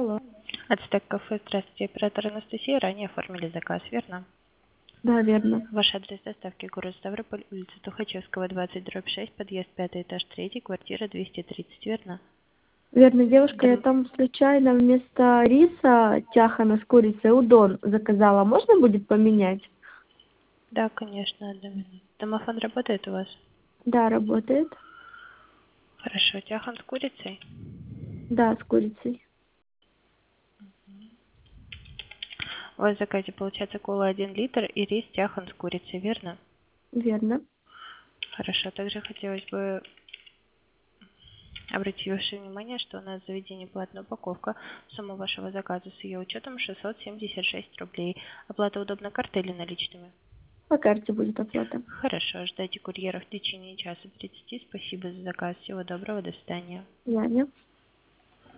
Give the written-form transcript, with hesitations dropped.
Алло. Ацтек кафе, здравствуйте, оператор Анастасия, ранее оформили заказ, верно? Да, верно. Ваш адрес доставки город Ставрополь, улица Тухачевского, 20/6, подъезд 5 этаж 3, квартира 230, верно? Верно, девушка, я там случайно вместо риса тяхана с курицей удон заказала. Можно будет поменять? Да, конечно, одну минуту. Домофон работает у вас? Да, работает. Хорошо, тяхан с курицей? Да, с курицей. У вас в заказе получается кола 1 литр и рис тяхан с курицей, верно? Верно. Хорошо, также хотелось бы обратить ваше внимание, что у нас в заведении платная упаковка. Сумма вашего заказа с ее учетом 676 рублей. Оплата удобна картой или наличными? По карте будет оплата. Хорошо, ждайте курьера в течение часа 30. Спасибо за заказ. Всего доброго, до свидания. Яня.